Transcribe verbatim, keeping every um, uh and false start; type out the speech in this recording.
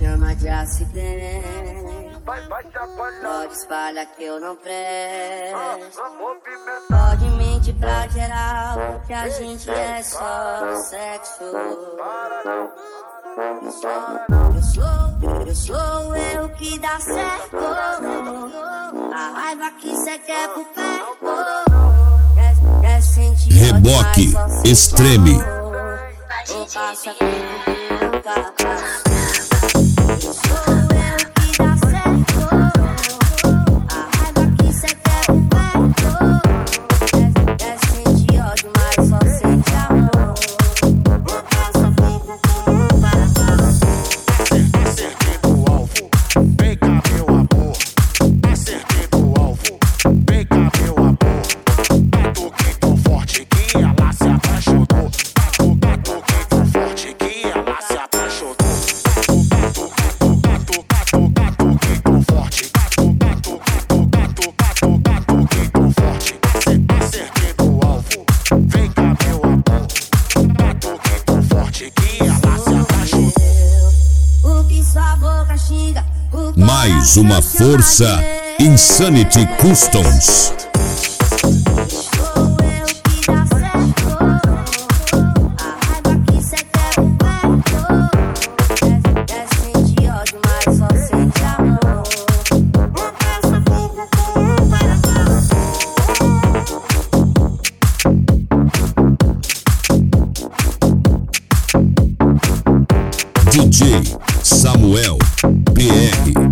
chama de acidente. Pode espalhar que eu não presto. Pode mentir pra geral que a gente é só sexo. Eu sou, eu sou eu que dá certo. A raiva que cê quer por perto. Quer, quer sentir Reboque Extreme. ou passa tempo que nunca passa. Eu sou eu que dá certo. A raiva que cê quer por perto. Quer, quer sentir ódio, mas só sente amor. Ou passa tempo que nunca passa. Acertei no alvo, vem cá meu amor. Acertei no alvo, vem cá meu amor. Batuquei tão forte que ela se apaixonou. Batuquei tão forte que ela se apaixonou. Batuquei tão forte, batuquei tão forte. Acertei no alvo, vem cá meu amor. Batuquei tão forte que ela se apaixonou. O que sua boca xinga, o Mais uma força Insanity Customs. sou eu que dá certo. A raiva que cê quer por perto. Quer, quer sentir ódio, mas só sente amor. Ou passa vida com para D J Samuel P R.